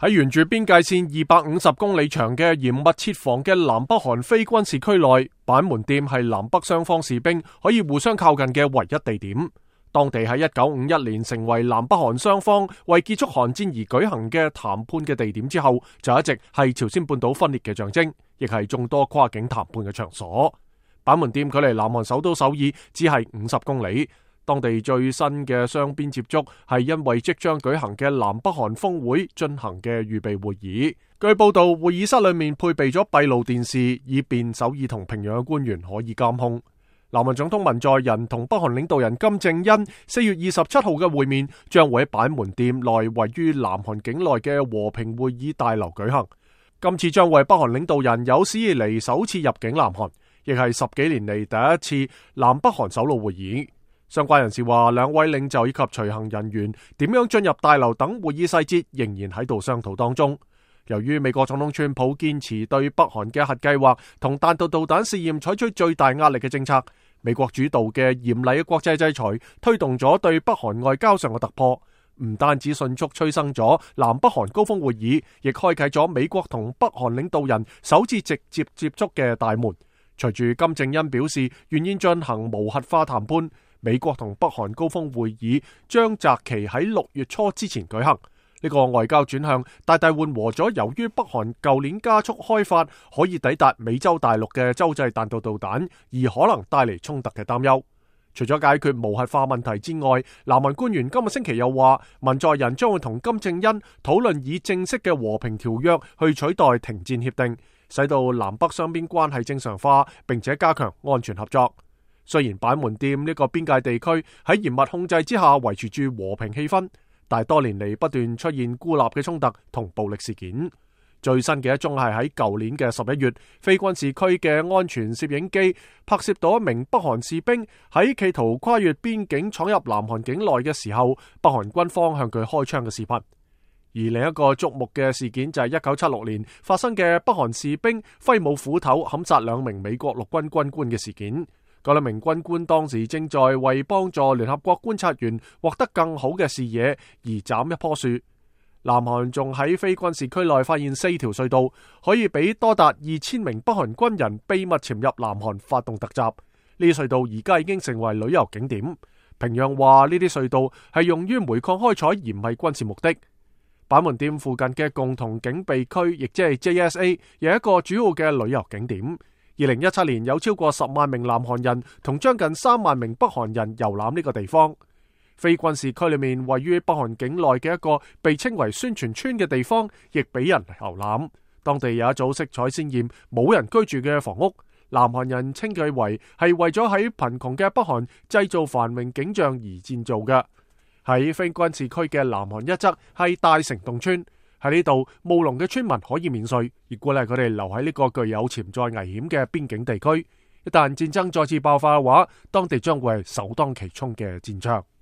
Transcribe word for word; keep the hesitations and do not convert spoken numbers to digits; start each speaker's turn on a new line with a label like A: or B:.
A: 喺沿住邊界線二百五十公里長嘅嚴密設防嘅南北韓非軍事區內，板門店係南北雙方士兵可以互相靠近嘅唯一地點。當地喺一九五一年成為南北韓雙方為結束韓戰而舉行嘅談判嘅地點之後，就一直係朝鮮半島分裂嘅象徵，亦係眾多跨境談判嘅場所。板門店距離南韓首都首爾只係五十公里。當地最新嘅雙邊接觸係因為即將舉行嘅南北韓峰會進行嘅預備會議。據報道，會議室裏面配備咗閉路電視，以便首爾同平壤嘅官員可以監控。南韓總統文在寅同北韓領導人金正恩四月二十七號嘅會面將會喺板門店內位於南韓境內嘅和平會議大樓舉行。今次將為北韓領導人有史以嚟首次入境南韓，亦係十幾年嚟第一次南北韓首腦會議。相關人士話，兩位領袖以及隨行人員點樣進入大樓等會議細節仍然喺度商討當中。由於美國總統川普堅持對北韓嘅核計劃同彈道導彈試驗採取最大壓力嘅政策，美國主導嘅嚴厲嘅國際制裁推動咗對北韓外交上嘅突破，唔單止迅速催生咗南北韓高峰會議，亦開啟咗美國同北韓領導人首次直接接觸嘅大門。隨住金正恩表示願意進行無核化談判，美國同北韓高峰會議將擇期喺六月初之前舉行。呢個外交轉向大大緩和咗由於北韓舊年加速開發可以抵達美洲大陸嘅洲際彈道導彈而可能帶嚟衝突嘅擔憂。除咗解決無核化問題之外，南韓官員今個星期又話，文在寅將會同金正恩討論以正式嘅和平條約去取代停戰協定，使到南北雙邊關係正常化，並且加強安全合作。雖然板門店呢個邊界地區喺嚴密控制之下維持住和平氣氛，但係多年嚟不斷出現孤立嘅衝突同暴力事件。最新嘅一宗係喺舊年嘅十一月，非軍事區嘅安全攝影機拍攝到一名北韓士兵喺企圖跨越邊境闖入南韓境內嘅時候，北韓軍方向佢開槍嘅視頻。而另一個矚目嘅事件就係一九七六年發生嘅北韓士兵揮舞斧頭砍殺兩名美國陸軍軍官嘅事件。嗰兩名軍官當時正在為幫助聯合國觀察員獲得更好嘅視野而斬一棵樹。南韓仲喺非軍事區內發現四條隧道，可以俾多達二千名北韓軍人秘密潛入南韓發動突襲。呢啲隧道而家已經成為旅遊景點。平壤話呢啲隧道係用於煤礦開採而唔係軍事目的。板門店附近嘅共同警備區，亦即係 J S A， 有一個主要嘅旅遊景點。二零一七年有超過十萬名南韓人同將近三萬名北韓人遊覽呢個地方。非軍事區裏面位於北韓境內嘅一個被稱為宣傳村嘅地方，亦俾人遊覽。當地有一組色彩鮮艷、冇人居住嘅房屋，南韓人稱佢為係為咗喺貧窮嘅北韓製造繁榮景象而建造嘅。喺非軍事區嘅南韓一側係大城洞村，喺呢度務農嘅村民可以免稅，而鼓勵佢哋留喺呢個具有潛在危險嘅邊境地區。一旦戰爭再次爆發嘅話，當地將會係首當其衝嘅戰場。